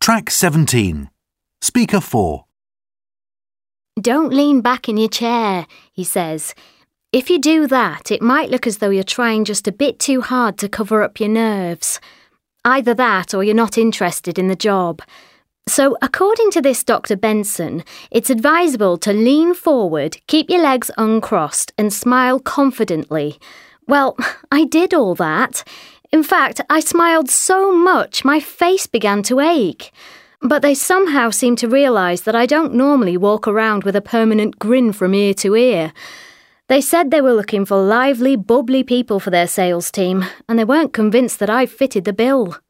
Track 17. Speaker 4. Don't lean back in your chair, he says. If you do that, it might look as though you're trying just a bit too hard to cover up your nerves. Either that or you're not interested in the job. So, according to this Dr. Benson, it's advisable to lean forward, keep your legs uncrossed, and smile confidently. Well, I did all that. In fact, I smiled so much my face began to ache. But they somehow seemed to realise that I don't normally walk around with a permanent grin from ear to ear. They said they were looking for lively, bubbly people for their sales team, and they weren't convinced that I fitted the bill.